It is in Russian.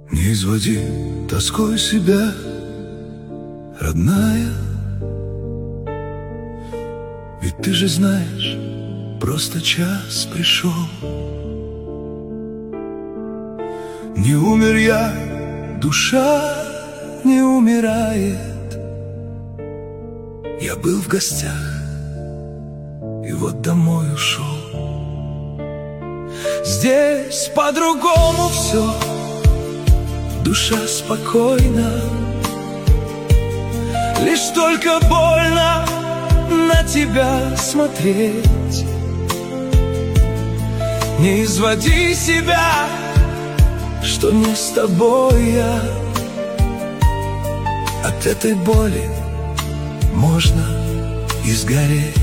Не изводи тоской себя, родная, ведь ты же знаешь, просто час пришел. Не умер я, душа не умирает. Я был в гостях, и вот домой ушел. Здесь по-другому все, душа спокойна. Лишь только больно на тебя смотреть. Не изводи себя, что не с тобой я. От этой боли можно и сгореть.